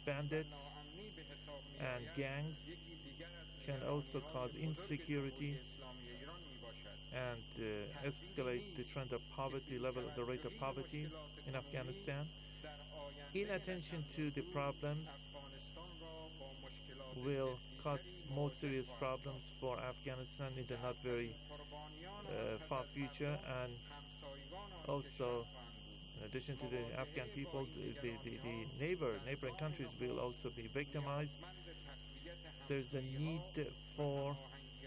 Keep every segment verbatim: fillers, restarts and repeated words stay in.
bandits and gangs can also cause insecurity and uh, escalate the trend of poverty, level the rate of poverty in Afghanistan. In addition to the problems, will cause more serious problems for Afghanistan in the not very uh, far future, and also in addition to the Afghan people, the, the, the neighbor, neighboring countries will also be victimized. There's a need for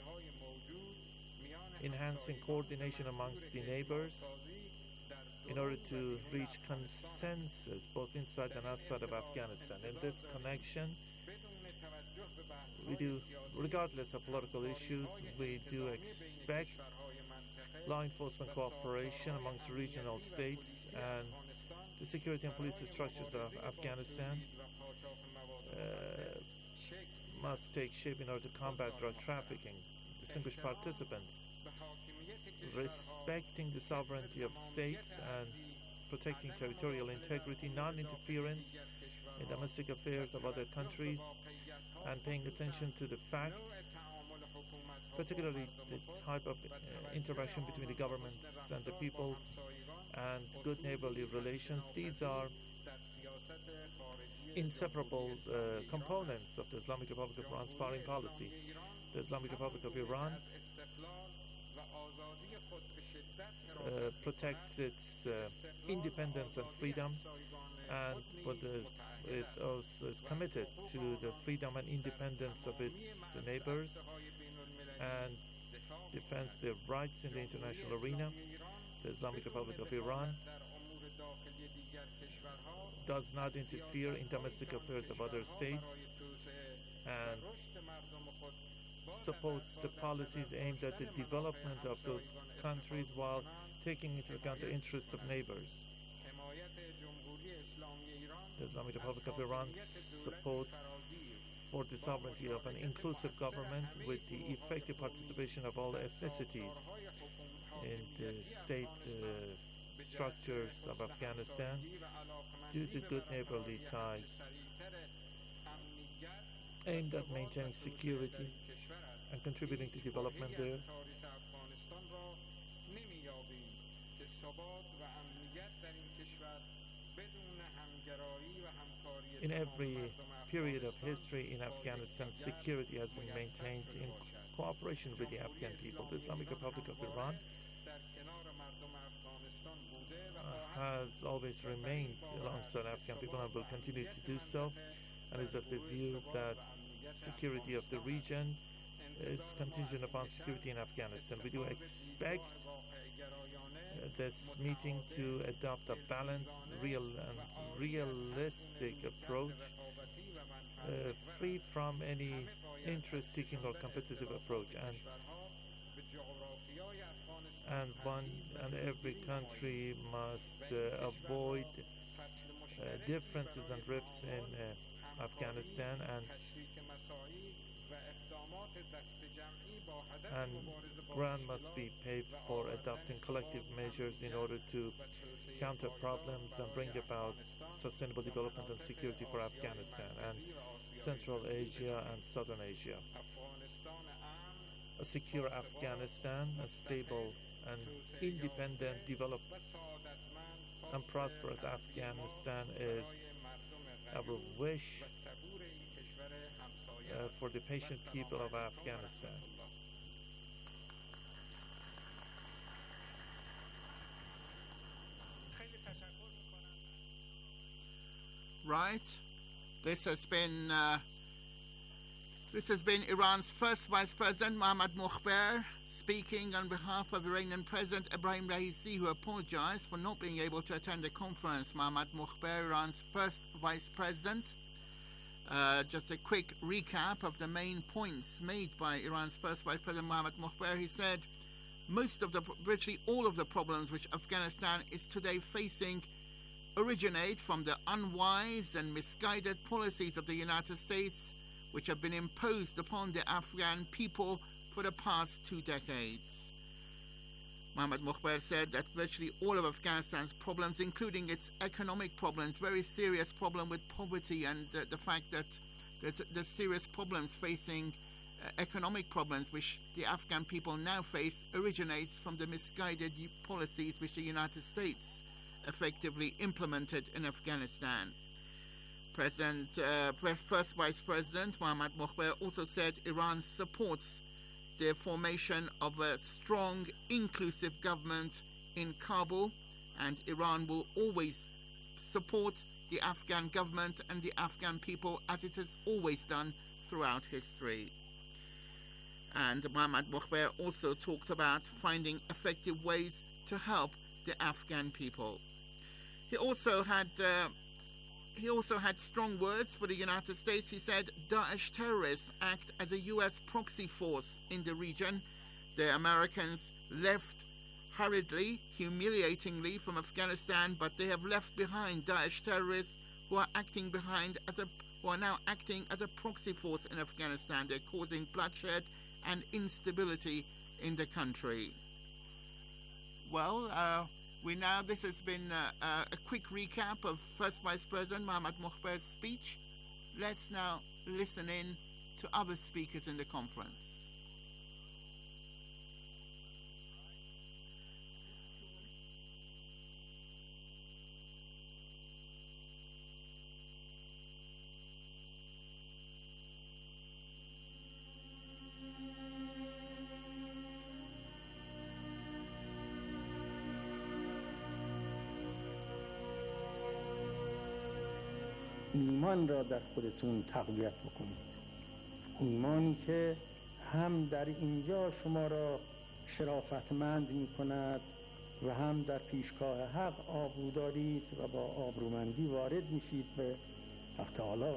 enhancing coordination amongst the neighbors in order to reach consensus both inside and outside of Afghanistan. In this connection, we do, regardless of political issues, we do expect law enforcement cooperation amongst regional states and the security and police structures of Afghanistan uh, must take shape in order to combat drug trafficking. Distinguished participants, respecting the sovereignty of states and protecting territorial integrity, non-interference in domestic affairs of other countries, and paying attention to the facts, particularly the type of uh, interaction between the governments and the peoples, and good neighborly relations. These are inseparable uh, components of the Islamic Republic of Iran's foreign policy. The Islamic Republic of Iran uh, protects its uh, independence and freedom, and but the, it also is committed to the freedom and independence of its neighbors and defends their rights in the international arena. The Islamic Republic of Iran does not interfere in domestic affairs of other states and supports the policies aimed at the development of those countries while taking into account the interests of neighbors. The Islamic Republic of Iran's support for the sovereignty of an inclusive government with the effective participation of all ethnicities in the state uh, structures of Afghanistan due to good neighborly ties aimed at maintaining security and contributing to development there. In every period of history in Afghanistan, security has been maintained in cooperation with the Afghan people. The Islamic Republic of Iran uh, has always remained alongside Afghan people and will continue to do so, and is of the view that security of the region is contingent upon security in Afghanistan. We do expect uh, this meeting to adopt a balanced, real and realistic approach, uh, free from any interest-seeking or competitive approach, and and one and every country must uh, avoid uh, differences and rifts in uh, Afghanistan, and and ground must be paved for adopting collective measures in order to counter problems and bring about sustainable development and security for Afghanistan and Central Asia and Southern Asia. A secure Afghanistan, a stable and independent, developed and prosperous Afghanistan is our wish uh, for the patient people of Afghanistan. Right. This has been uh, this has been Iran's first Vice President Mohammad Mokhber speaking on behalf of Iranian President Ebrahim Raisi, who apologized for not being able to attend the conference. Mohammad Mokhber, Iran's first Vice President. Uh, just a quick recap of the main points made by Iran's first Vice President Mohammad Mokhber. He said most of the, virtually all of the problems which Afghanistan is today facing originate from the unwise and misguided policies of the United States, which have been imposed upon the Afghan people for the past two decades. Mohammad Mukhbar said that virtually all of Afghanistan's problems, including its economic problems, very serious problem with poverty and uh, the fact that there's, there's serious problems facing uh, economic problems which the Afghan people now face, originates from the misguided policies which the United States effectively implemented in Afghanistan. President, uh, First Vice President Mohammad Mukhbar also said Iran supports the formation of a strong, inclusive government in Kabul, and Iran will always support the Afghan government and the Afghan people as it has always done throughout history. And Mohammad Mukhbar also talked about finding effective ways to help the Afghan people. He also had uh, He also had strong words for the United States. He said Daesh terrorists act as a U S proxy force in the region. The Americans left hurriedly, humiliatingly from Afghanistan, but they have left behind Daesh terrorists who are acting behind as a who are now acting as a proxy force in Afghanistan. They're causing bloodshed and instability in the country. Well, uh, We now, this has been uh, uh, a quick recap of First Vice President Mohammad Mukhbar's speech. Let's now listen in to other speakers in the conference. ایمان را در خودتون تقویت بکنید. ایمانی که هم در اینجا شما را شرافتمند می کند و هم در پیشگاه حق آبرو دارید و با آبرومندی وارد میشید به حق تعالی.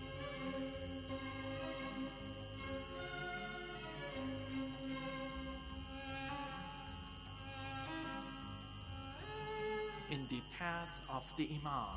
In the path of the Imam.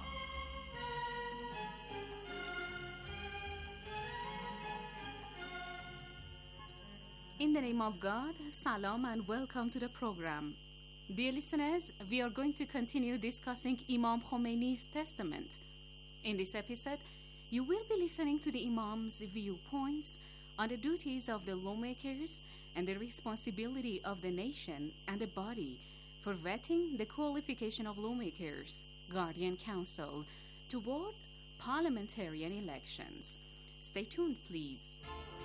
In the name of God, salam and welcome to the program. Dear listeners, we are going to continue discussing Imam Khomeini's testament. In this episode, you will be listening to the Imam's viewpoints on the duties of the lawmakers and the responsibility of the nation and the body for vetting the qualification of lawmakers, Guardian Council, toward parliamentarian elections. Stay tuned, please.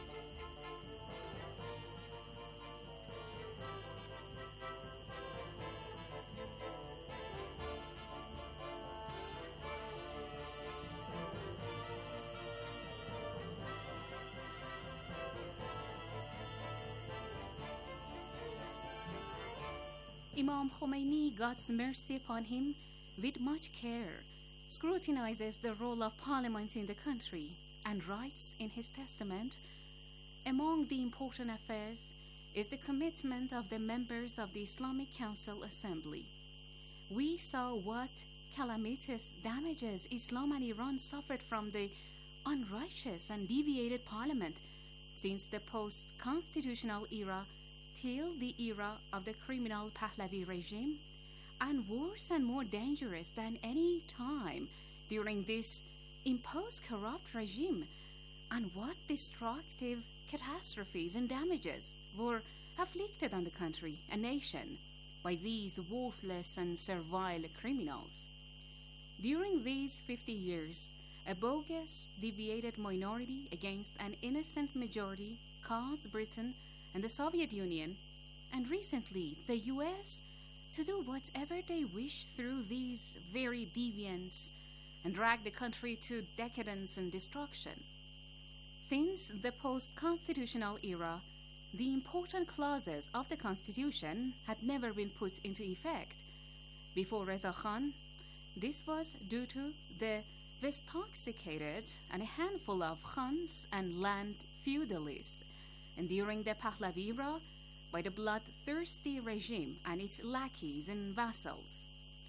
Imam Khomeini, God's mercy upon him, with much care, scrutinizes the role of parliament in the country and writes in his testament, among the important affairs is the commitment of the members of the Islamic Council Assembly. We saw what calamitous damages Islam and Iran suffered from the unrighteous and deviated parliament since the post-constitutional era till the era of the criminal Pahlavi regime, and worse and more dangerous than any time during this imposed corrupt regime, and what destructive catastrophes and damages were afflicted on the country and nation by these worthless and servile criminals. During these fifty years, a bogus, deviated minority against an innocent majority caused Britain and the Soviet Union, and recently the U S, to do whatever they wish through these very deviants and drag the country to decadence and destruction. Since the post-constitutional era, the important clauses of the Constitution had never been put into effect. Before Reza Khan, this was due to the intoxicated and a handful of khans and land feudalists, and during the Pahlavi era, by the bloodthirsty regime and its lackeys and vassals.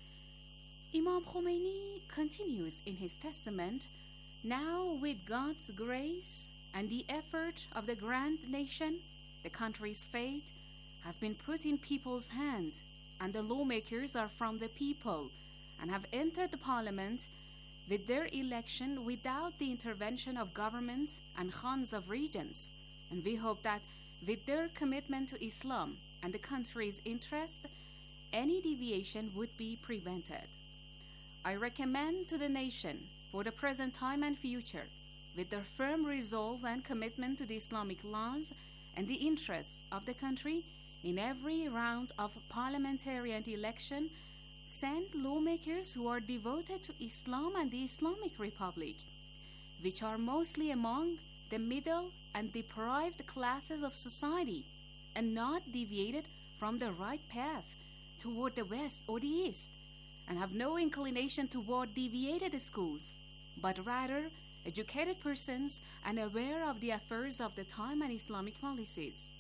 Imam Khomeini continues in his testament, now with God's grace and the effort of the grand nation, the country's fate has been put in people's hands, and the lawmakers are from the people and have entered the parliament with their election without the intervention of governments and khans of regions. And we hope that with their commitment to Islam and the country's interest, any deviation would be prevented. I recommend to the nation, for the present time and future, with their firm resolve and commitment to the Islamic laws and the interests of the country, in every round of parliamentarian election, send lawmakers who are devoted to Islam and the Islamic Republic, which are mostly among the middle and deprived classes of society, and not deviated from the right path toward the west or the east, and have no inclination toward deviated schools, but rather educated persons and aware of the affairs of the time and Islamic policies.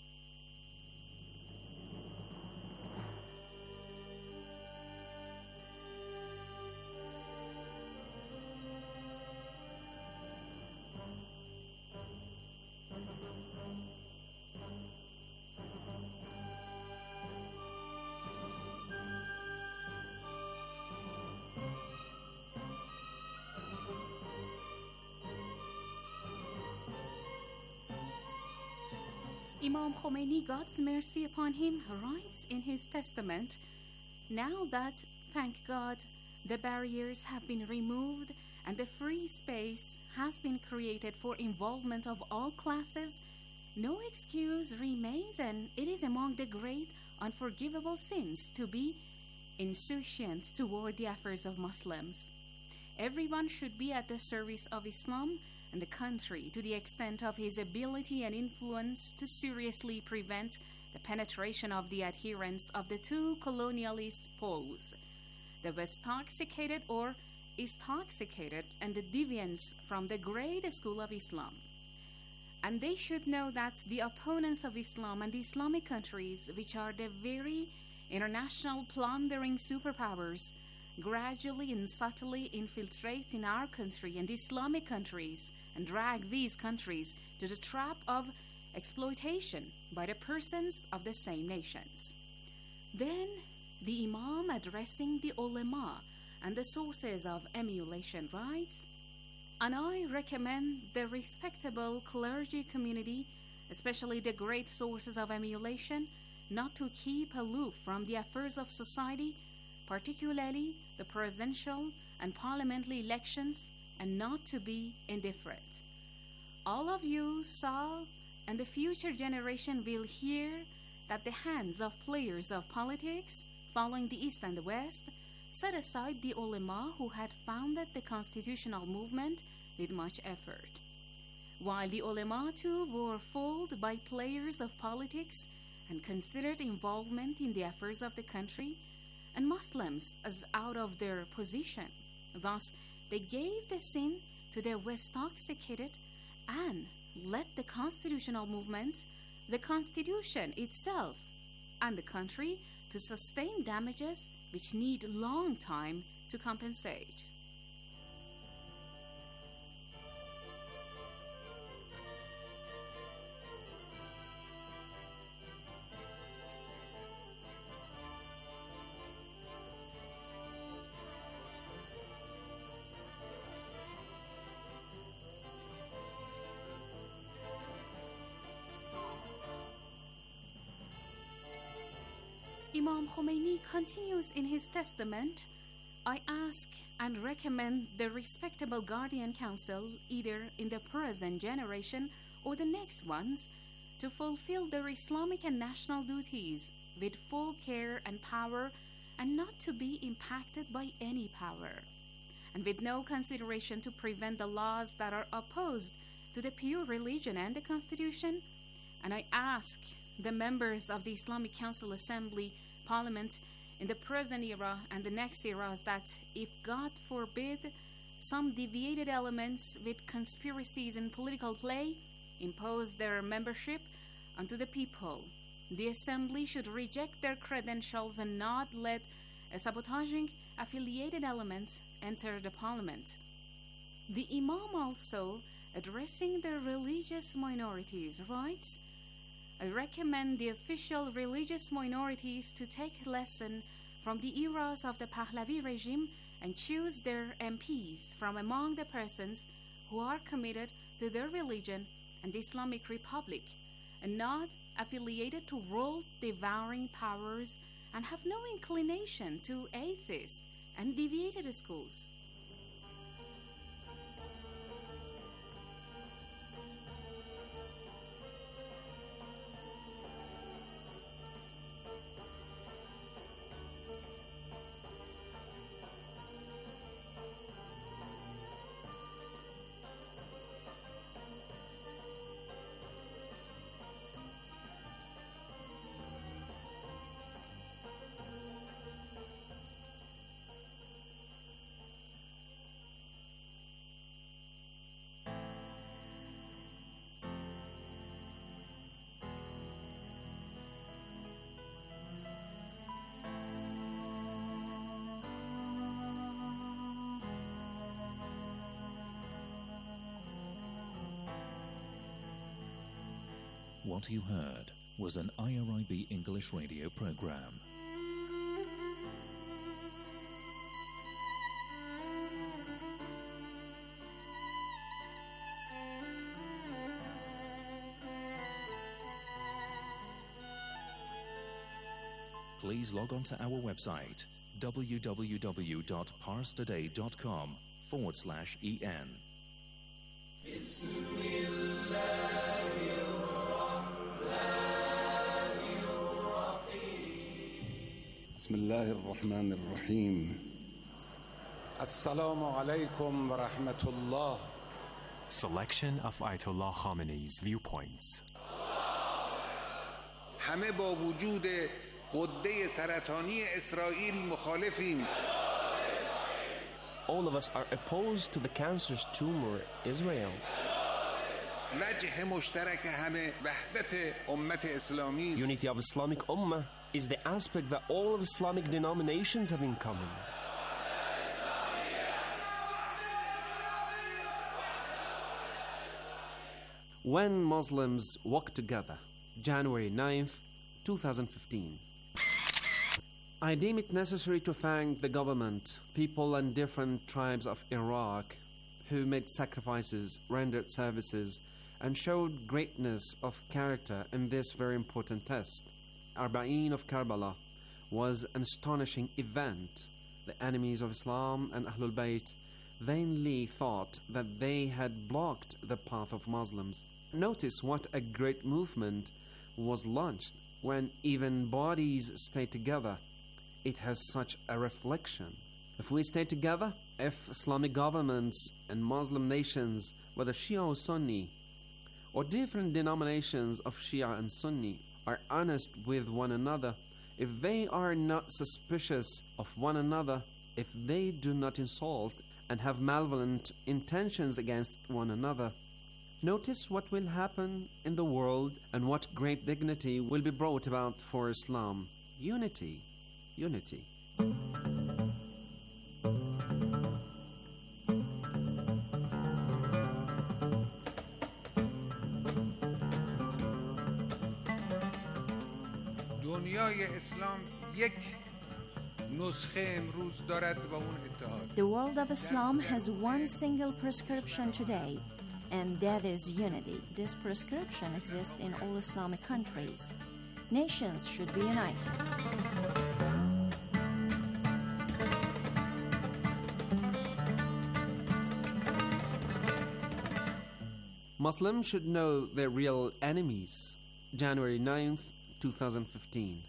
Imam Khomeini, God's mercy upon him, writes in his testament, "Now that, thank God, the barriers have been removed and the free space has been created for involvement of all classes, no excuse remains, and it is among the great unforgivable sins to be insouciant toward the affairs of Muslims. Everyone should be at the service of Islam and the country to the extent of his ability and influence to seriously prevent the penetration of the adherents of the two colonialist poles, the Westoxicated or Eastoxicated, and the deviants from the great school of Islam. And they should know that the opponents of Islam and the Islamic countries, which are the very international plundering superpowers, gradually and subtly infiltrate in our country and Islamic countries and drag these countries to the trap of exploitation by the persons of the same nations." Then the Imam, addressing the ulama and the sources of emulation, writes, "And I recommend the respectable clergy community, especially the great sources of emulation, not to keep aloof from the affairs of society, particularly the presidential and parliamentary elections, and not to be indifferent. All of you saw, and the future generation will hear, that the hands of players of politics, following the East and the West, set aside the ulama who had founded the constitutional movement with much effort. While the ulama too were fooled by players of politics and considered involvement in the affairs of the country and Muslims as out of their position. Thus, they gave the sin to the Westoxicated and led the constitutional movement, the constitution itself, and the country to sustain damages which need long time to compensate." Imam Khomeini continues in his testament, "I ask and recommend the respectable Guardian Council, either in the present generation or the next ones, to fulfill their Islamic and national duties with full care and power, and not to be impacted by any power, and with no consideration to prevent the laws that are opposed to the pure religion and the Constitution. And I ask the members of the Islamic Council Assembly Parliament in the present era and the next eras that if God forbid some deviated elements with conspiracies and political play impose their membership unto the people, the Assembly should reject their credentials and not let a sabotaging affiliated element enter the Parliament." The Imam also, addressing the religious minorities, writes, I recommend the official religious minorities to take lesson from the eras of the Pahlavi regime and choose their M Ps from among the persons who are committed to their religion and the Islamic Republic, and not affiliated to world-devouring powers and have no inclination to atheist and deviated schools. What you heard was an I R I B English radio program. Please log on to our website w w w dot parstoday dot com forward slash en. بسم الله الرحمن الرحيم السلام عليكم ورحمة الله. Selection of Ayatollah Khamenei's viewpoints. همه با وجود غده سرطانی اسرائیل مخالفیم. All of us are opposed to the cancerous tumor Israel. وجه مشترک همه وحدت امت اسلامی است. Unity of Islamic Ummah is the aspect that all of Islamic denominations have in common. When Muslims walk together, January ninth, twenty fifteen. I deem it necessary to thank the government, people and different tribes of Iraq who made sacrifices, rendered services, and showed greatness of character in this very important test. Arba'een of Karbala was an astonishing event. The enemies of Islam and Ahlul Bayt vainly thought that they had blocked the path of Muslims. Notice what a great movement was launched when even bodies stay together. It has such a reflection. If we stay together, if Islamic governments and Muslim nations, whether Shia or Sunni, or different denominations of Shia and Sunni, are honest with one another, if they are not suspicious of one another, if they do not insult and have malevolent intentions against one another, notice what will happen in the world and what great dignity will be brought about for Islam. Unity. Unity. دنیای اسلام یک نسخه امروز دارد و اون اتحاد. The world of Islam has one single prescription today, and that is unity. This prescription exists in all Islamic countries. Nations should be united. Muslims should know their real enemies. January ninth, twenty fifteen.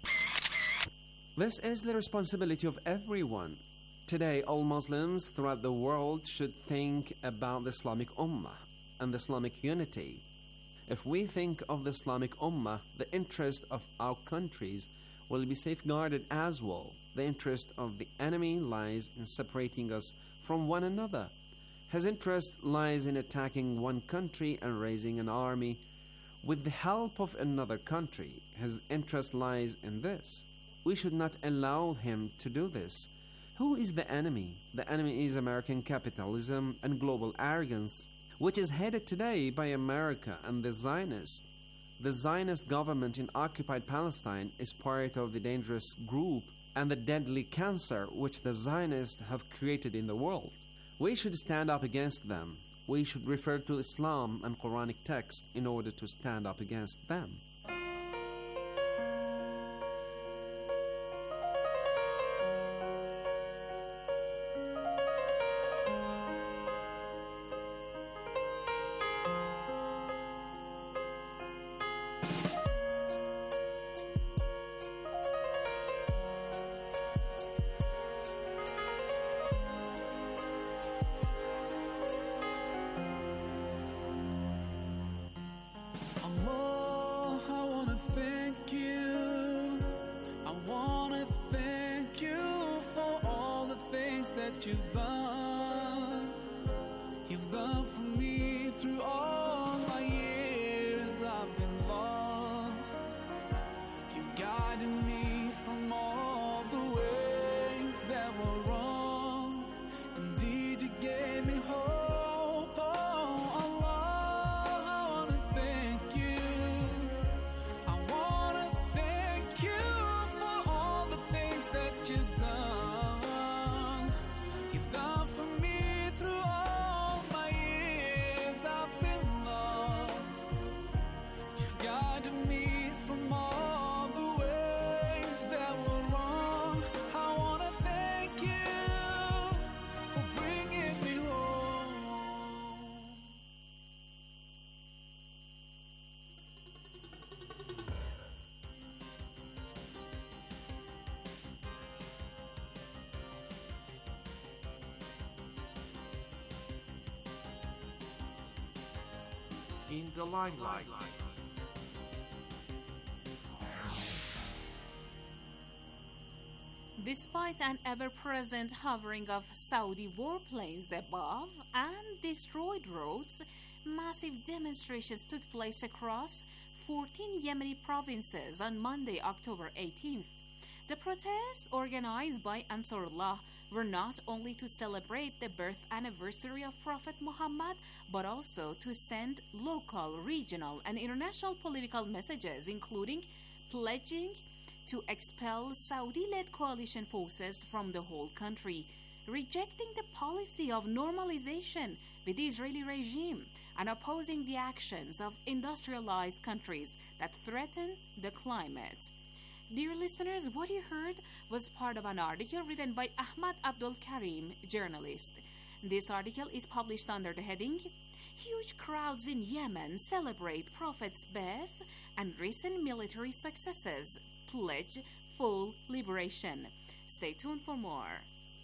This is the responsibility of everyone. Today, all Muslims throughout the world should think about the Islamic Ummah and the Islamic unity. If we think of the Islamic Ummah, the interest of our countries will be safeguarded as well. The interest of the enemy lies in separating us from one another. His interest lies in attacking one country and raising an army with the help of another country. His interest lies in this. We should not allow him to do this. Who is the enemy? The enemy is American capitalism and global arrogance, which is headed today by America and the Zionists. the Zionist government in occupied Palestine is part of the dangerous group and the deadly cancer which the Zionists have created in the world. We should stand up against them. We should refer to Islam and Quranic text in order to stand up against them. You've done, you've done for me through all my years I've been lost. You guided me from all the ways that were wrong. Indeed, you gave me hope. Oh, Allah, I wanna thank you. I wanna thank you for all the things that you've done. In the limelight. Despite an ever-present hovering of Saudi warplanes above and destroyed roads, massive demonstrations took place across fourteen Yemeni provinces on Monday, October eighteenth. The protests, organized by Ansarullah, were not only to celebrate the birth anniversary of Prophet Muhammad, but also to send local, regional, and international political messages, including pledging to expel Saudi-led coalition forces from the whole country, rejecting the policy of normalization with the Israeli regime, and opposing the actions of industrialized countries that threaten the climate. Dear listeners, what you heard was part of an article written by Ahmad Abdul Karim, journalist. This article is published under the heading, Huge Crowds in Yemen Celebrate Prophet's Birth and Recent Military Successes, Pledge Full Liberation. Stay tuned for more.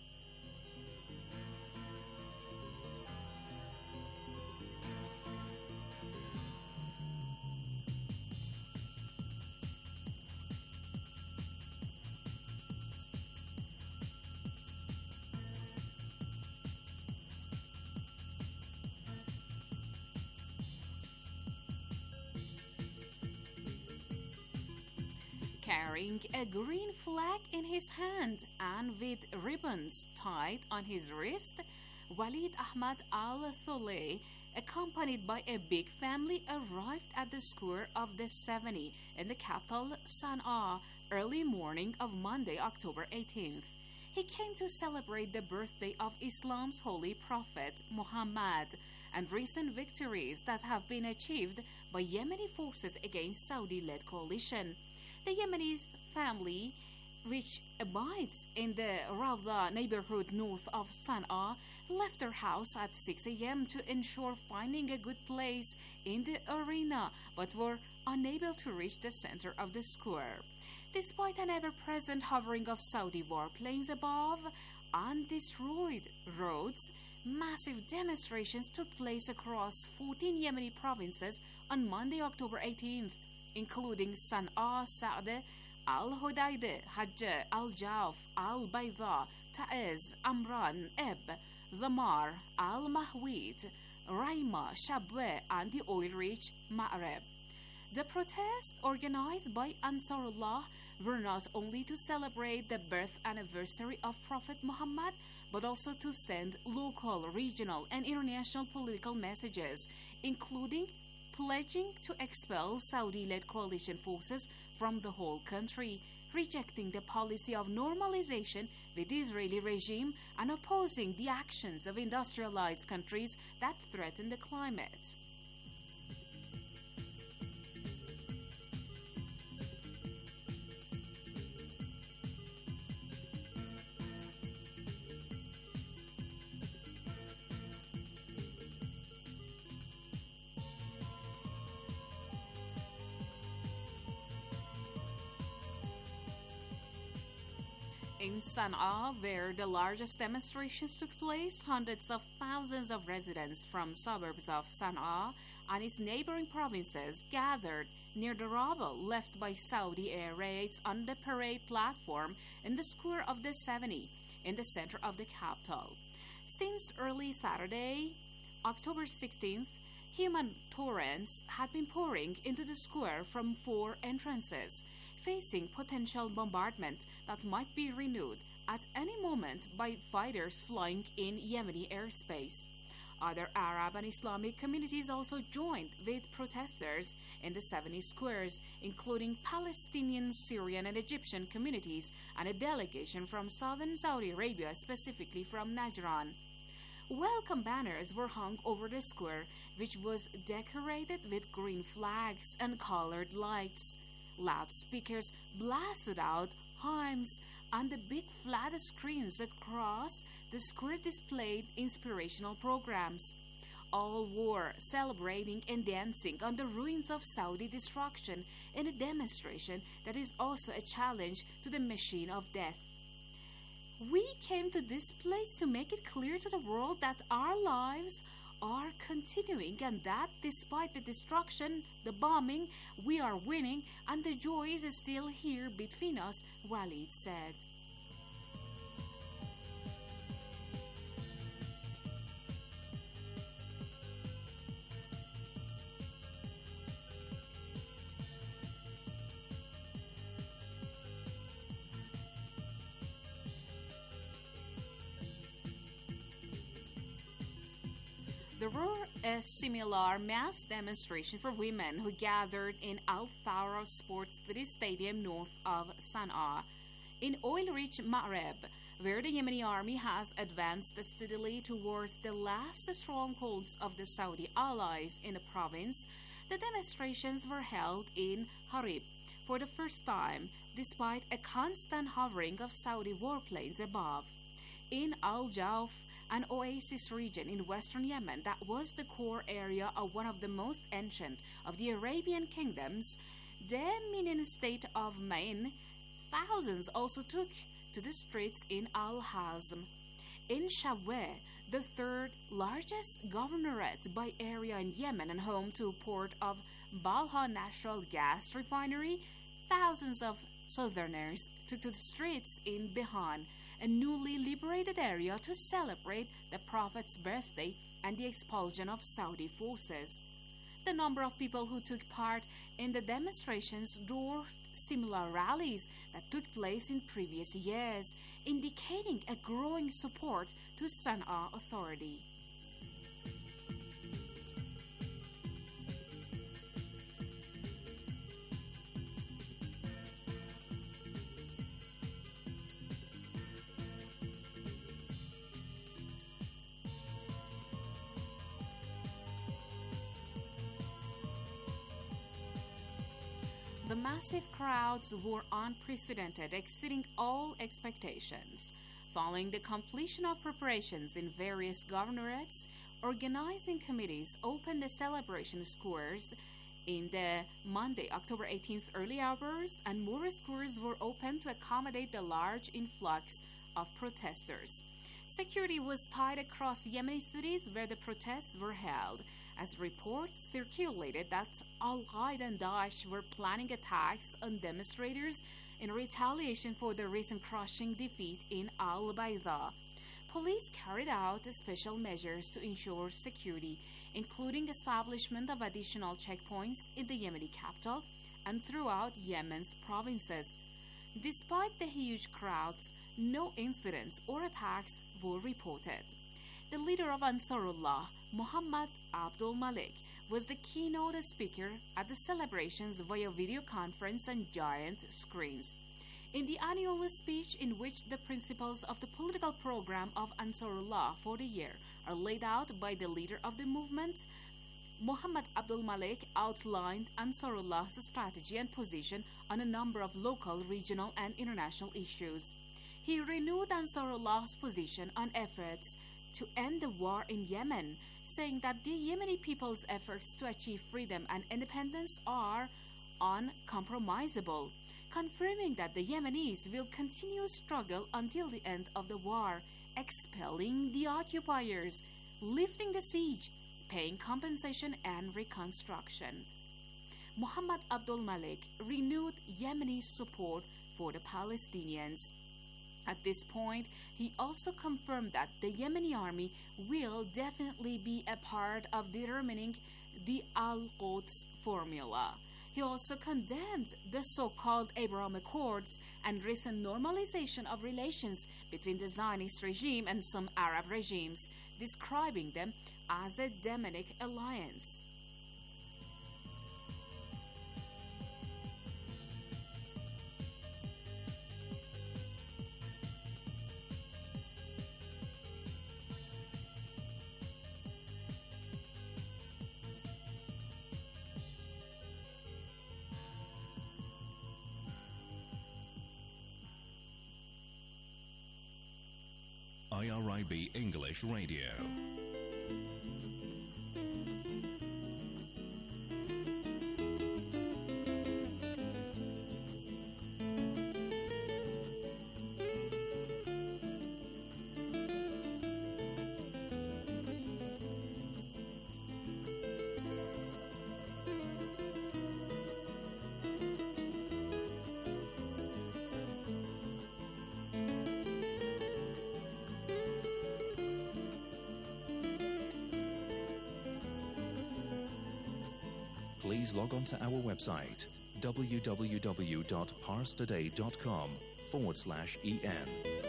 Carrying a green flag in his hand and with ribbons tied on his wrist, Walid Ahmad al-Tholeh, accompanied by a big family, arrived at the square of the seventy in the capital Sana'a early morning of Monday, October eighteenth. He came to celebrate the birthday of Islam's holy prophet, Muhammad, and recent victories that have been achieved by Yemeni forces against Saudi-led coalition. The Yemeni family, which abides in the Rawda neighborhood north of Sana'a, left their house at six a.m. to ensure finding a good place in the arena, but were unable to reach the center of the square. Despite an ever-present hovering of Saudi warplanes above and destroyed roads, massive demonstrations took place across fourteen Yemeni provinces on Monday, October eighteenth. Including Sana'a, Sa'de, Al-Hudaydah, Hajj, Al-Jawf, Al-Bayda, Ta'ez, Amran, Eb, Dhamar, Al-Mahwit, Raima, Shabwe, and the oil-rich Ma'reb. The protests, organized by Ansarullah, were not only to celebrate the birth anniversary of Prophet Muhammad, but also to send local, regional, and international political messages, including pledging to expel Saudi-led coalition forces from the whole country, rejecting the policy of normalization with the Israeli regime and opposing the actions of industrialized countries that threaten the climate. In Sana'a, where the largest demonstrations took place, hundreds of thousands of residents from suburbs of Sana'a and its neighboring provinces gathered near the rubble left by Saudi air raids on the parade platform in the Square of the seventy in the center of the capital. Since early Saturday, October sixteenth, human torrents had been pouring into the square from four entrances, facing potential bombardment that might be renewed at any moment by fighters flying in Yemeni airspace. Other Arab and Islamic communities also joined with protesters in the seventy squares, including Palestinian, Syrian, and Egyptian communities, and a delegation from southern Saudi Arabia, specifically from Najran. Welcome banners were hung over the square, which was decorated with green flags and colored lights. Loudspeakers blasted out hymns, and the big flat screens across the square displayed inspirational programs. All were celebrating and dancing on the ruins of Saudi destruction in a demonstration that is also a challenge to the machine of death. We came to this place to make it clear to the world that our lives are continuing, and that despite the destruction, the bombing, we are winning, and the joy is still here between us, Walid said. There were a similar mass demonstration for women who gathered in Al Thawra Sports City Stadium north of Sana'a. In oil-rich Ma'rib, where the Yemeni army has advanced steadily towards the last strongholds of the Saudi allies in the province, the demonstrations were held in Harib for the first time, despite a constant hovering of Saudi warplanes above. In Al-Jawf, an oasis region in western Yemen that was the core area of one of the most ancient of the Arabian kingdoms, the Minin state of Main, thousands also took to the streets in Al-Hazm. In Shawweh, the third largest governorate by area in Yemen and home to port of Balha Natural Gas Refinery, thousands of southerners took to the streets in Bihan, a newly liberated area, to celebrate the Prophet's birthday and the expulsion of Saudi forces. The number of people who took part in the demonstrations dwarfed similar rallies that took place in previous years, indicating a growing support to Sana'a Authority. The massive crowds were unprecedented, exceeding all expectations. Following the completion of preparations in various governorates, organizing committees opened the celebration squares in the Monday, October eighteenth early hours, and more squares were opened to accommodate the large influx of protesters. Security was tight across Yemeni cities where the protests were held, as reports circulated that Al-Qaeda and Daesh were planning attacks on demonstrators in retaliation for the recent crushing defeat in Al-Bayda. Police carried out special measures to ensure security, including establishment of additional checkpoints in the Yemeni capital and throughout Yemen's provinces. Despite the huge crowds, no incidents or attacks were reported. The leader of Ansarullah, Mohammad Abdul Malik was the keynote speaker at the celebrations via video conference and giant screens. In the annual speech, in which the principles of the political program of Ansarullah for the year are laid out by the leader of the movement, Mohammad Abdul Malik outlined Ansarullah's strategy and position on a number of local, regional, and international issues. He renewed Ansarullah's position on efforts to end the war in Yemen, saying that the Yemeni people's efforts to achieve freedom and independence are uncompromisable, confirming that the Yemenis will continue struggle until the end of the war, expelling the occupiers, lifting the siege, paying compensation and reconstruction. Mohammad Abdul Malik renewed Yemeni support for the Palestinians. At this point, he also confirmed that the Yemeni army will definitely be a part of determining the Al-Quds formula. He also condemned the so-called Abraham Accords and recent normalization of relations between the Zionist regime and some Arab regimes, describing them as a demonic alliance. I R I B English Radio. Please log on to our website, www.parstoday.com forward slash EN.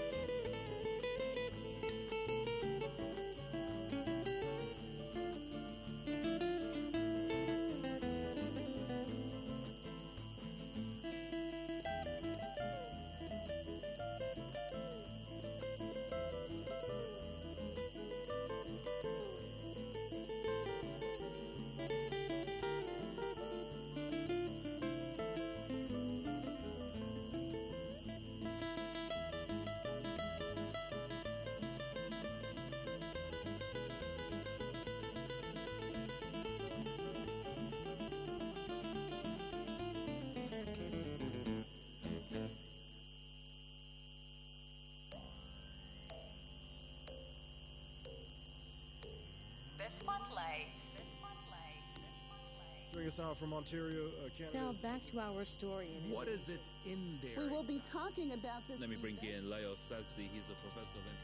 Bring us out from Ontario, uh, Canada. Now back to our story. What is it in there? We will be talking about this. Let me bring in Leo Sazdi. He's a professor of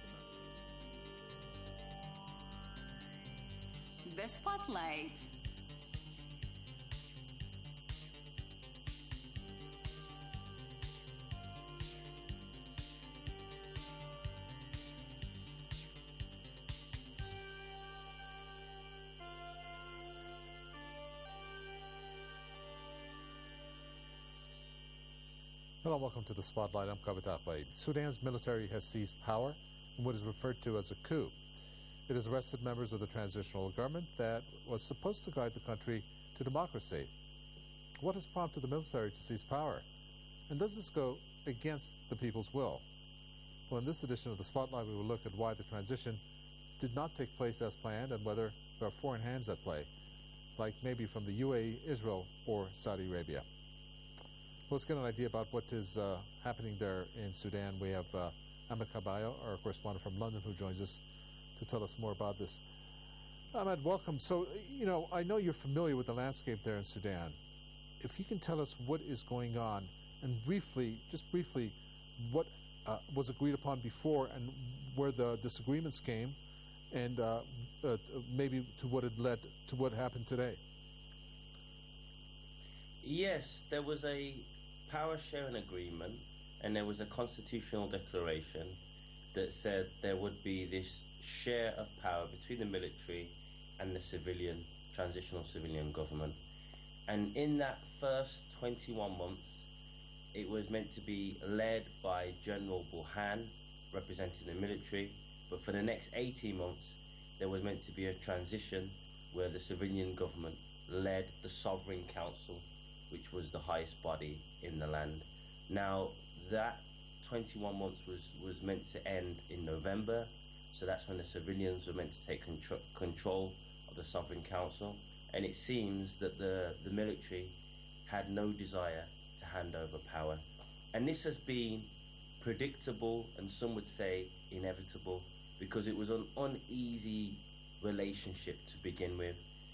international. The Spotlight. Hello, welcome to the Spotlight. I'm Kavit Ahmed. Sudan's military has seized power in what is referred to as a coup. It has arrested members of the transitional government that was supposed to guide the country to democracy. What has prompted the military to seize power? And does this go against the people's will? Well, in this edition of the Spotlight, we will look at why the transition did not take place as planned and whether there are foreign hands at play, like maybe from the U A E, Israel, or Saudi Arabia. Let's get an idea about what is uh, happening there in Sudan. We have uh, Ahmed Kabayo, our correspondent from London, who joins us to tell us more about this. Ahmed, welcome. So, you know, I know you're familiar with the landscape there in Sudan. If you can tell us what is going on, and briefly, just briefly, what uh, was agreed upon before and where the disagreements came, and uh, uh, maybe to what it led to what happened today. Yes, there was a power sharing agreement and there was a constitutional declaration that said there would be this share of power between the military and the civilian, transitional civilian government. And in that first twenty-one months, it was meant to be led by General Burhan, representing the military, but for the next eighteen months, there was meant to be a transition where the civilian government led the Sovereign Council, which was the highest body in the land. Now, that twenty-one months was, was meant to end in November, so that's when the civilians were meant to take contro control of the Sovereign Council, and it seems that the, the military had no desire to hand over power. And this has been predictable, and some would say inevitable, because it was an uneasy relationship to begin with.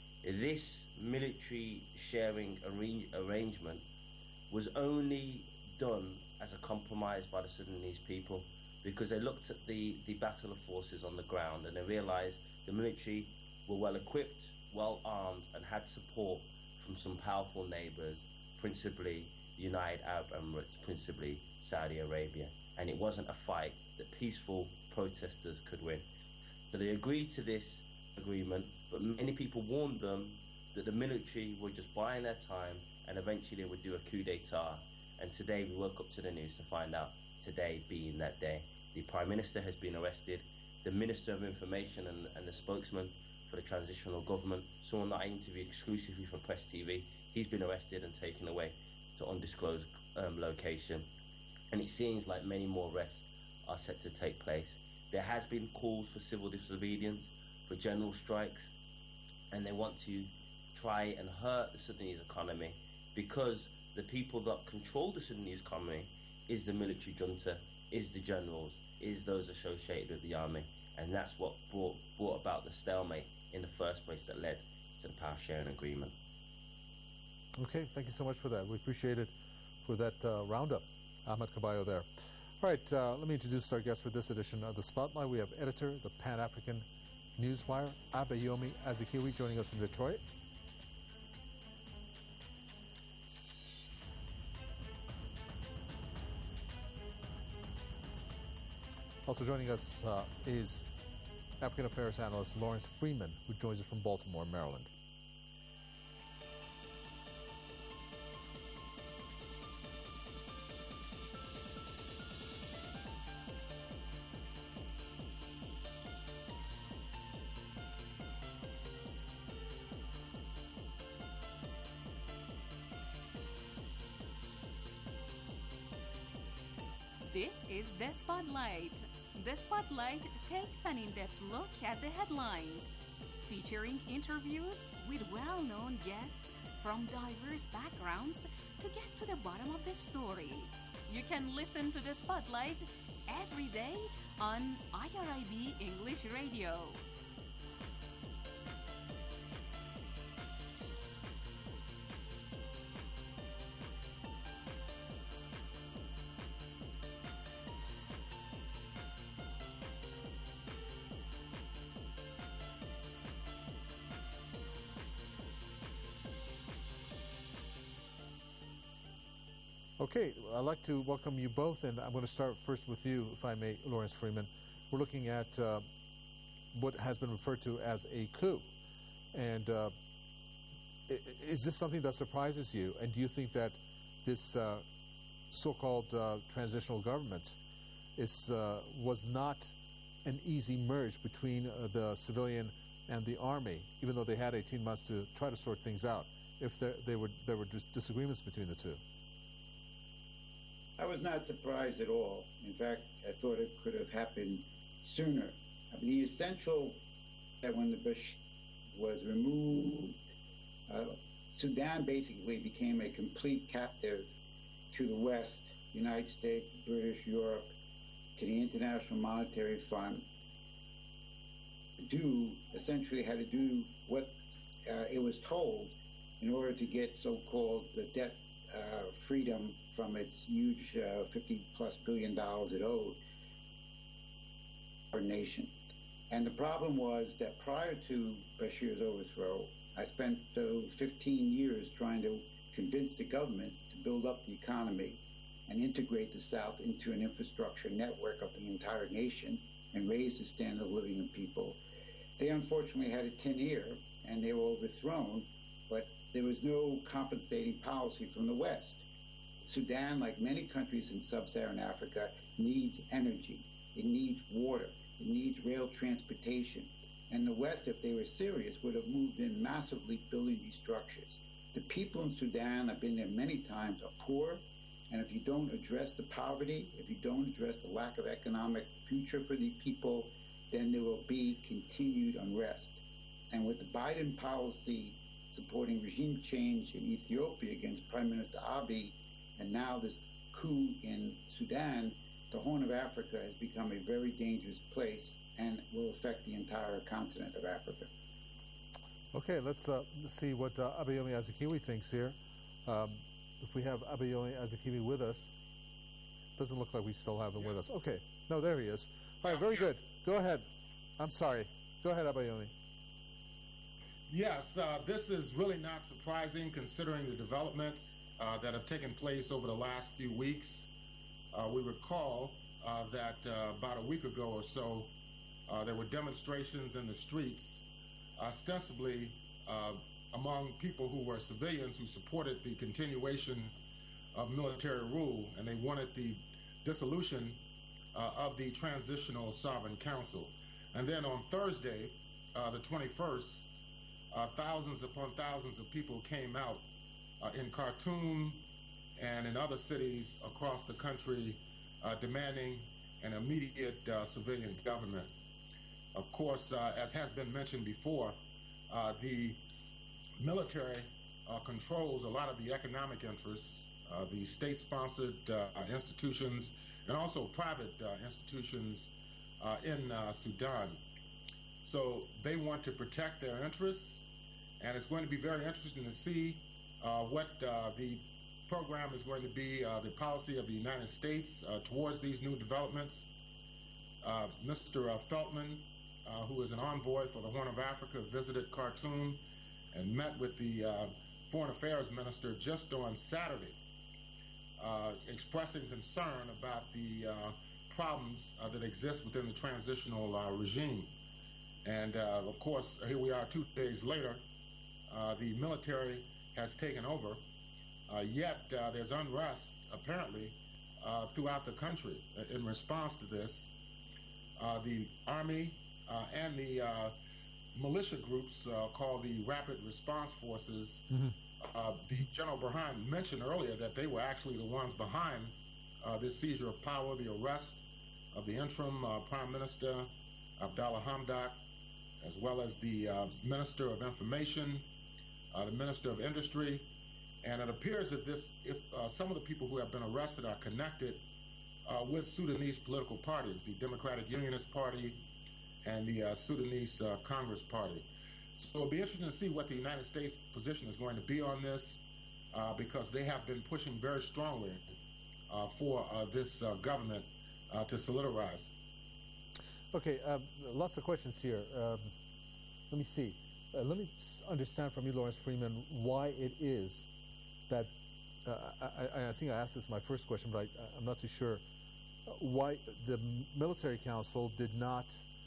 This military sharing arrange arrangement was only done as a compromise by the Sudanese people, because they looked at the, the battle of forces on the ground and they realized the military were well equipped, well armed, and had support from some powerful neighbors, principally the United Arab Emirates, principally Saudi Arabia. And it wasn't a fight that peaceful protesters could win. So they agreed to this agreement, but many people warned them that the military were just buying their time and eventually they would do a coup d'etat. And today we woke up to the news to find out, today being that day, the Prime Minister has been arrested, the Minister of Information and, and the spokesman for the transitional government, someone that I interviewed exclusively for Press T V, he's been arrested and taken away to undisclosed um, location. And it seems like many more arrests are set to take place. There has been calls for civil disobedience, for general strikes, and they want to try and hurt the Sudanese economy, because the people that control the Sudanese economy is the military junta, is the generals, is those associated with the army, and that's what brought, brought about the stalemate in the first place that led to the power sharing agreement. Okay, thank you so much for that. We appreciate it for that uh, roundup. Ahmed Caballo there. All right, uh, let me introduce our guest for this edition of The Spotlight. We have editor, the Pan-African Newswire, Abayomi Azikiwe, joining us from Detroit. Also joining us uh, is African Affairs analyst Lawrence Freeman, who joins us from Baltimore, Maryland. This is The Spotlight. The Spotlight takes an in-depth look at the headlines, featuring interviews with well-known guests from diverse backgrounds to get to the bottom of the story. You can listen to The Spotlight every day on I R I B English Radio. Okay, I'd like to welcome you both, and I'm going to start first with you, if I may, Lawrence Freeman. We're looking at uh, what has been referred to as a coup. And uh, is this something that surprises you? And do you think that this uh, so-called uh, transitional government is, uh, was not an easy merge between uh, the civilian and the army, even though they had eighteen months to try to sort things out, if there, they were, there were just disagreements between the two? I was not surprised at all. In fact, I thought it could have happened sooner. I mean, the essential that when the Bush was removed, uh, Sudan basically became a complete captive to the West, United States, British, Europe, to the International Monetary Fund. Do essentially had to do what uh, it was told in order to get so-called the debt uh, freedom from its huge uh, fifty plus billion dollars it owed our nation. And the problem was that prior to Bashir's overthrow, I spent uh, fifteen years trying to convince the government to build up the economy and integrate the South into an infrastructure network of the entire nation and raise the standard of living of people. They unfortunately had a tin ear, and they were overthrown, but there was no compensating policy from the West. Sudan, like many countries in sub-Saharan Africa, needs energy. It needs water. It needs rail transportation. And the West, if they were serious, would have moved in massively building these structures. The people in Sudan, I've been there many times, are poor. And if you don't address the poverty, if you don't address the lack of economic future for the people, then there will be continued unrest. And with the Biden policy supporting regime change in Ethiopia against Prime Minister Abiy, and now this coup in Sudan, the Horn of Africa has become a very dangerous place and will affect the entire continent of Africa. Okay, let's uh, see what uh, Abayomi Azikiwe thinks here. Um, if we have Abayomi Azikiwe with us, doesn't look like we still have him yes. with us. Okay, no, there he is. All right, very good. Go ahead. I'm sorry. Go ahead, Abayomi. Yes, uh, this is really not surprising considering the developments uh, that have taken place over the last few weeks. Uh, we recall uh, that uh, about a week ago or so, uh, there were demonstrations in the streets, ostensibly uh, among people who were civilians who supported the continuation of military rule, and they wanted the dissolution uh, of the Transitional Sovereign Council. And then on Thursday, uh, the twenty-first, uh, thousands upon thousands of people came out uh, in Khartoum and in other cities across the country uh, demanding an immediate uh, civilian government. Of course, uh, as has been mentioned before, uh, the military uh, controls a lot of the economic interests, uh, the state-sponsored uh, institutions, and also private uh, institutions uh, in uh, Sudan. So they want to protect their interests, and it's going to be very interesting to see uh, what uh, the program is going to be, uh, the policy of the United States uh, towards these new developments. Uh, Mister Uh, Feltman, uh, who is an envoy for the Horn of Africa, visited Khartoum and met with the uh, Foreign Affairs Minister just on Saturday, uh, expressing concern about the uh, problems uh, that exist within the transitional uh, regime. And uh, of course, here we are two days later, uh, the military has taken over, uh, yet uh, there's unrest, apparently, uh, throughout the country in response to this. Uh, the Army uh, and the uh, militia groups uh, called the Rapid Response Forces, mm-hmm. uh, the General Burhan mentioned earlier that they were actually the ones behind uh, this seizure of power, the arrest of the interim uh, Prime Minister, Abdallah Hamdok, as well as the uh, Minister of Information, uh, the Minister of Industry, and it appears that if, if uh, some of the people who have been arrested are connected uh, with Sudanese political parties, the Democratic Unionist Party and the uh, Sudanese uh, Congress Party. So it'll be interesting to see what the United States position is going to be on this, uh, because they have been pushing very strongly uh, for uh, this uh, government uh, to solidarize. Okay, um, lots of questions here. Um, let me see. Uh, let me understand from you, Lawrence Freeman, why it is that, uh, I, I, I think I asked this in my first question, but I, I'm not too sure, why the military council did not,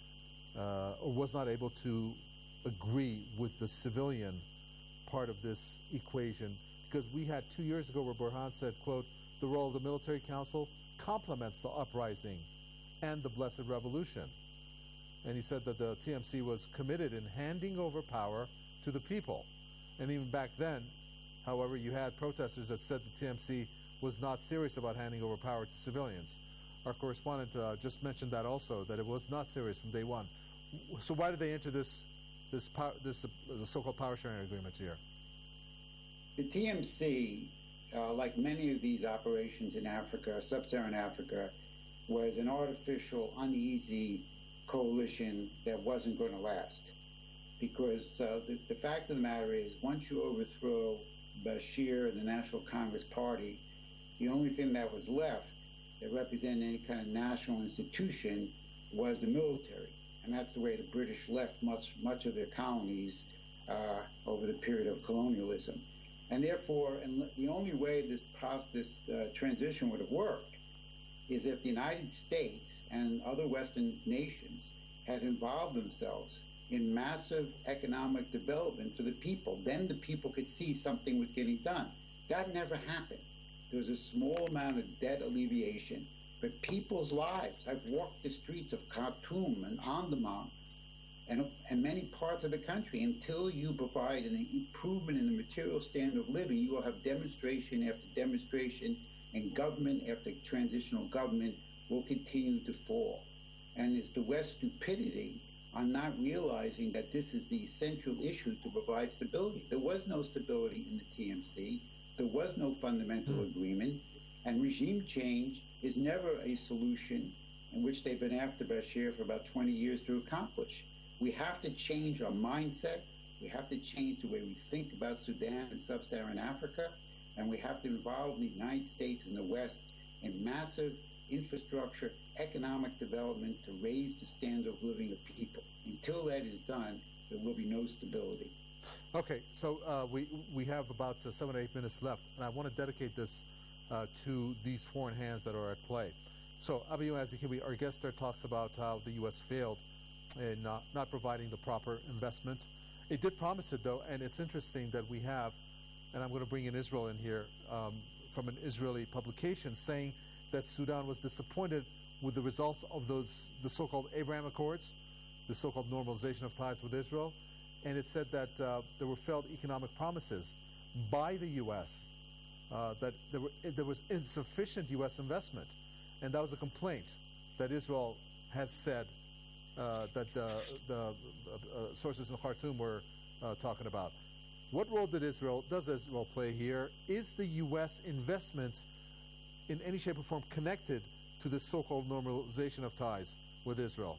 uh, or was not able to agree with the civilian part of this equation. Because we had two years ago where Burhan said, quote, the role of the military council complements the uprising and the Blessed Revolution. And he said that the T M C was committed in handing over power to the people. And even back then, however, you had protesters that said the T M C was not serious about handing over power to civilians. Our correspondent uh, just mentioned that also, that it was not serious from day one. So why did they enter this this power, this uh, the so-called power sharing agreement here? The T M C, uh, like many of these operations in Africa, sub-Saharan Africa, was an artificial, uneasy coalition that wasn't going to last. Because uh, the, the fact of the matter is, once you overthrow Bashir and the National Congress Party, the only thing that was left that represented any kind of national institution was the military. And that's the way the British left much, much of their colonies uh, over the period of colonialism. And therefore, and the only way this, this uh, transition would have worked is if the United States and other Western nations had involved themselves in massive economic development for the people. Then the people could see something was getting done. That never happened. There was a small amount of debt alleviation, but people's lives, I've walked the streets of Khartoum and Omdurman and, and many parts of the country. Until you provide an improvement in the material standard of living, you will have demonstration after demonstration, and government after transitional government will continue to fall. And it's the West's stupidity on not realizing that this is the essential issue to provide stability. There was no stability in the T M C. There was no fundamental mm. agreement. And regime change is never a solution, in which they've been after Bashir for about twenty years to accomplish. We have to change our mindset. We have to change the way we think about Sudan and sub-Saharan Africa. And we have to involve the United States and the West in massive infrastructure, economic development to raise the standard of living of people. Until that is done, there will be no stability. Okay, so uh, we we have about uh, seven or eight minutes left, and I want to dedicate this uh, to these foreign hands that are at play. So, Abiyu Azikiwe, our guest there, talks about how the U S failed in not, not providing the proper investment. It did promise it, though, and it's interesting that we have, and I'm going to bring in Israel in here, um, from an Israeli publication saying that Sudan was disappointed with the results of those the so-called Abraham Accords, the so-called normalization of ties with Israel, and it said that uh, there were failed economic promises by the U S, uh, that there, were, there was insufficient U S investment, and that was a complaint that Israel has said uh, that uh, the uh, uh, sources in Khartoum were uh, talking about. What role did Israel, does Israel play here? Is the U S investment in any shape or form connected to this so-called normalization of ties with Israel?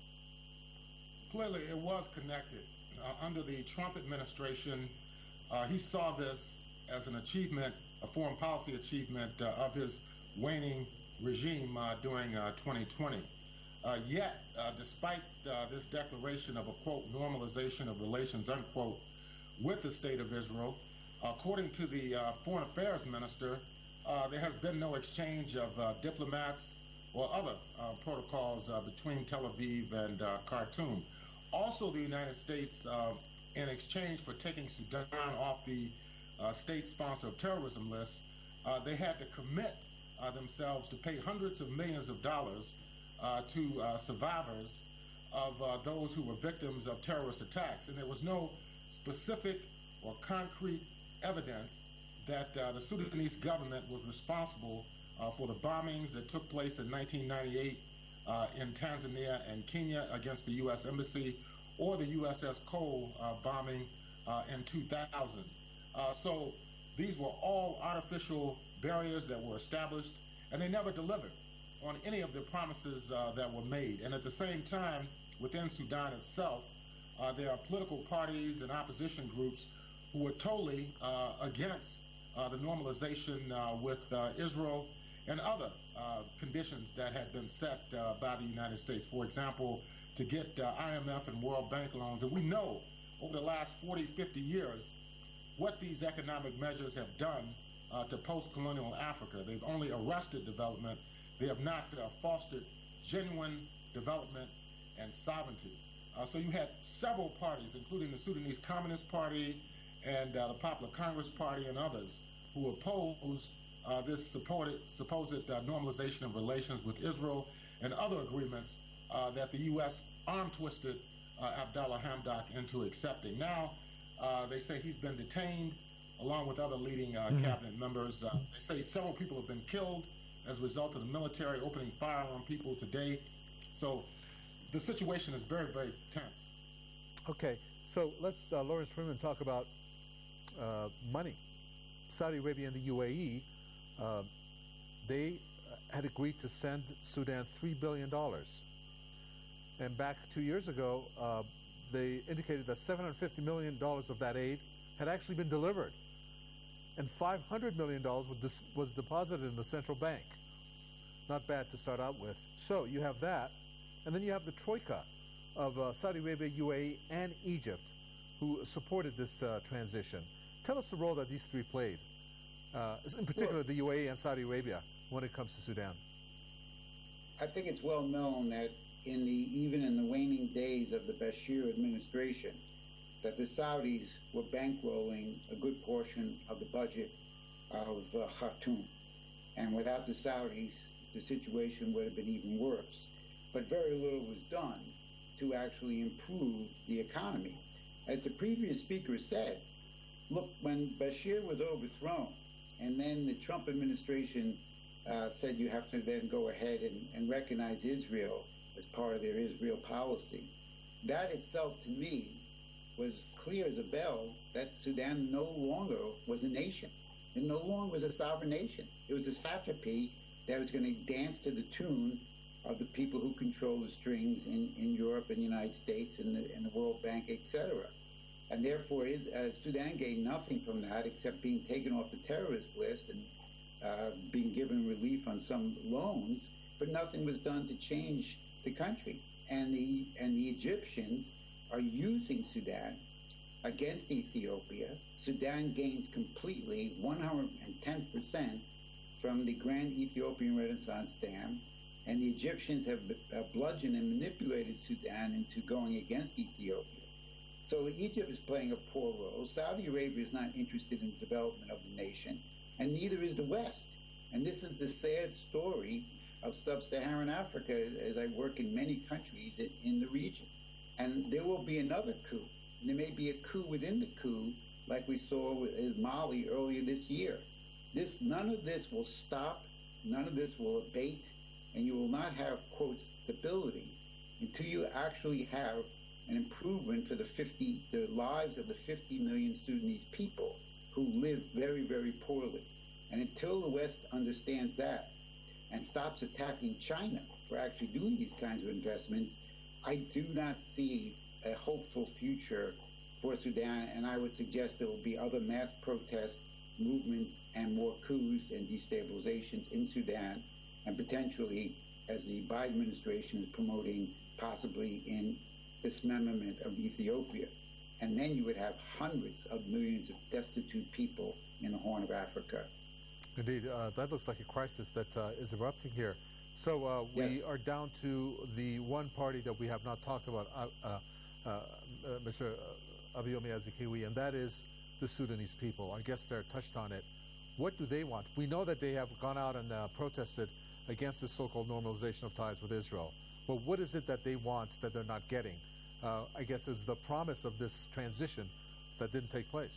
Clearly, it was connected. Uh, under the Trump administration, uh, he saw this as an achievement, a foreign policy achievement uh, of his waning regime uh, during uh, twenty twenty. Uh, yet, uh, despite uh, this declaration of a, quote, normalization of relations, unquote, with the State of Israel, according to the uh, Foreign Affairs Minister, uh, there has been no exchange of uh, diplomats or other uh, protocols uh, between Tel Aviv and uh, Khartoum. Also, the United States, uh, in exchange for taking Sudan off the uh, state sponsor of terrorism list, uh, they had to commit uh, themselves to pay hundreds of millions of dollars uh, to uh, survivors of uh, those who were victims of terrorist attacks. And there was no specific or concrete evidence that uh, the Sudanese government was responsible uh, for the bombings that took place in nineteen ninety-eight uh, in Tanzania and Kenya against the U S Embassy, or the U S S Cole uh, bombing uh, in two thousand. Uh, so these were all artificial barriers that were established, and they never delivered on any of the promises uh, that were made. And at the same time, within Sudan itself, uh, there are political parties and opposition groups who were totally uh, against uh, the normalization uh, with uh, Israel and other uh, conditions that had been set uh, by the United States. For example, to get uh, I M F and World Bank loans. And we know over the last forty, fifty years what these economic measures have done uh, to post-colonial Africa. They've only arrested development. They have not uh, fostered genuine development and sovereignty. Uh, so you had several parties, including the Sudanese Communist Party and uh, the Popular Congress Party and others, who opposed uh, this supported, supposed uh, normalization of relations with Israel and other agreements uh, that the U S arm-twisted uh, Abdallah Hamdok into accepting. Now, uh, they say he's been detained along with other leading uh, mm-hmm. cabinet members. Uh, they say several people have been killed as a result of the military opening fire on people today. So the situation is very, very tense. Okay, so let's, uh, Lawrence Freeman, talk about uh, money. Saudi Arabia and the U A E, uh, they had agreed to send Sudan three billion dollars. And back two years ago, uh, they indicated that seven hundred fifty million dollars of that aid had actually been delivered. And five hundred million dollars was, dis- was deposited in the central bank. Not bad to start out with. So you have that. And then you have the troika of uh, Saudi Arabia, U A E, and Egypt, who supported this uh, transition. Tell us the role that these three played, uh, in particular well, the U A E and Saudi Arabia, when it comes to Sudan. I think it's well known that in the even in the waning days of the Bashir administration, that the Saudis were bankrolling a good portion of the budget of uh, Khartoum. And without the Saudis, the situation would have been even worse. But very little was done to actually improve the economy. As the previous speaker said, look, when Bashir was overthrown, and then the Trump administration uh, said you have to then go ahead and, and recognize Israel as part of their Israel policy, that itself to me was clear as a bell that Sudan no longer was a nation. It no longer was a sovereign nation. It was a satrapy that was going to dance to the tune of the people who control the strings in, in Europe and the United States and the, and the World Bank, et cetera. And therefore, it, uh, Sudan gained nothing from that except being taken off the terrorist list and uh, being given relief on some loans, but nothing was done to change the country. And the and the Egyptians are using Sudan against Ethiopia. Sudan gains completely one hundred ten percent from the Grand Ethiopian Renaissance Dam, and the Egyptians have uh, bludgeoned and manipulated Sudan into going against Ethiopia. So Egypt is playing a poor role. Saudi Arabia is not interested in the development of the nation, and neither is the West. And this is the sad story of sub-Saharan Africa, as I work in many countries in, in the region. And there will be another coup. And there may be a coup within the coup, like we saw with Mali earlier this year. This, none of this will stop, none of this will abate, and you will not have, quote, stability until you actually have an improvement for the fifty, the lives of the fifty million Sudanese people who live very, very poorly. And until the West understands that and stops attacking China for actually doing these kinds of investments, I do not see a hopeful future for Sudan, and I would suggest there will be other mass protest movements and more coups and destabilizations in Sudan, and potentially, as the Biden administration is promoting, possibly in dismemberment of Ethiopia. And then you would have hundreds of millions of destitute people in the Horn of Africa. Indeed, uh, that looks like a crisis that uh, is erupting here. So uh, we Yes. are down to the one party that we have not talked about, uh, uh, uh, Mister Abayomi Azikiwe, and that is the Sudanese people. Our guest there touched on it. What do they want? We know that they have gone out and uh, protested against the so-called normalization of ties with Israel. But what is it that they want that they're not getting? Uh, I guess is the promise of this transition that didn't take place.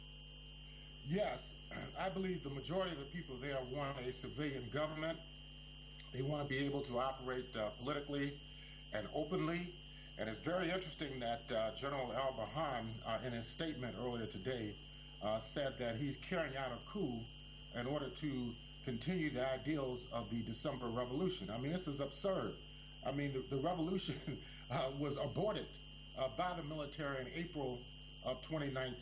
Yes, I believe the majority of the people there want a civilian government. They want to be able to operate uh, politically and openly. And it's very interesting that uh, General al-Burhan, uh, in his statement earlier today, uh, said that he's carrying out a coup in order to continue the ideals of the December Revolution. I mean, this is absurd. I mean, the, the revolution uh, was aborted uh, by the military in April of twenty nineteen.